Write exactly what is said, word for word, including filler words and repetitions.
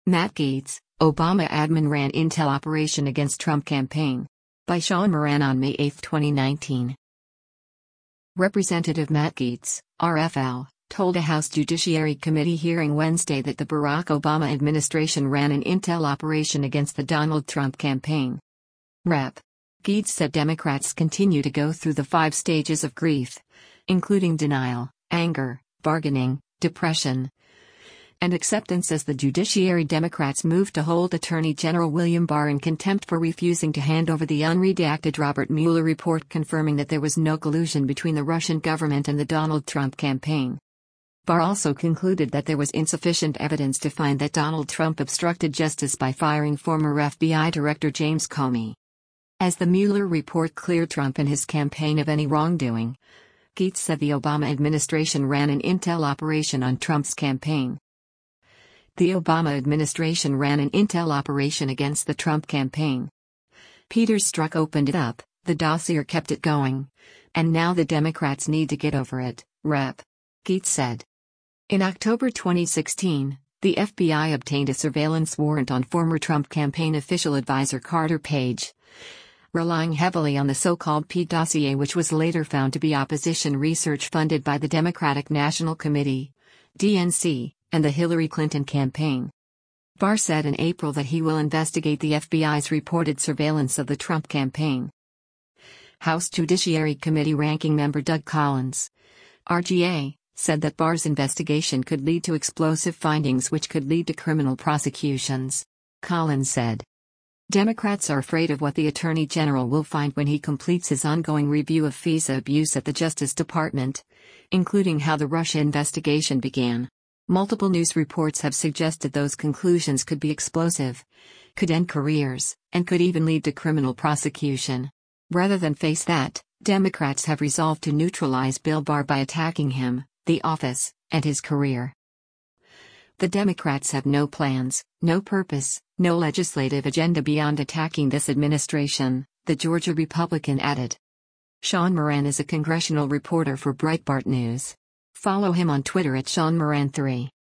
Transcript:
Matt Gaetz, Obama admin ran intel operation against Trump campaign. By Sean Moran on May eighth, twenty nineteen. Representative Matt Gaetz, R F L, told a House Judiciary Committee hearing Wednesday that the Barack Obama administration ran an intel operation against the Donald Trump campaign. Rep. Gaetz said Democrats continue to go through the five stages of grief, including denial, anger, bargaining, depression, and acceptance as the Judiciary Democrats move to hold Attorney General William Barr in contempt for refusing to hand over the unredacted Robert Mueller report confirming that there was no collusion between the Russian government and the Donald Trump campaign. Barr also concluded that there was insufficient evidence to find that Donald Trump obstructed justice by firing former F B I Director James Comey. As the Mueller report cleared Trump and his campaign of any wrongdoing, Gaetz said the Obama administration ran an intel operation on Trump's campaign. The Obama administration ran an intel operation against the Trump campaign. Peter Strzok opened it up, the dossier kept it going. And now the Democrats need to get over it, Rep. Gaetz said. In October twenty sixteen, the F B I obtained a surveillance warrant on former Trump campaign official advisor Carter Page, relying heavily on the so-called P dossier, which was later found to be opposition research funded by the Democratic National Committee, D N C, and the Hillary Clinton campaign. Barr said in April that he will investigate the F B I's reported surveillance of the Trump campaign. House Judiciary Committee Ranking Member Doug Collins, R G A, said that Barr's investigation could lead to explosive findings which could lead to criminal prosecutions. Collins said, Democrats are afraid of what the Attorney General will find when he completes his ongoing review of FISA abuse at the Justice Department, including how the Russia investigation began. Multiple news reports have suggested those conclusions could be explosive, could end careers, and could even lead to criminal prosecution. Rather than face that, Democrats have resolved to neutralize Bill Barr by attacking him, the office, and his career. The Democrats have no plans, no purpose, no legislative agenda beyond attacking this administration, the Georgia Republican added. Sean Moran is a congressional reporter for Breitbart News. Follow him on Twitter at Sean Moran three.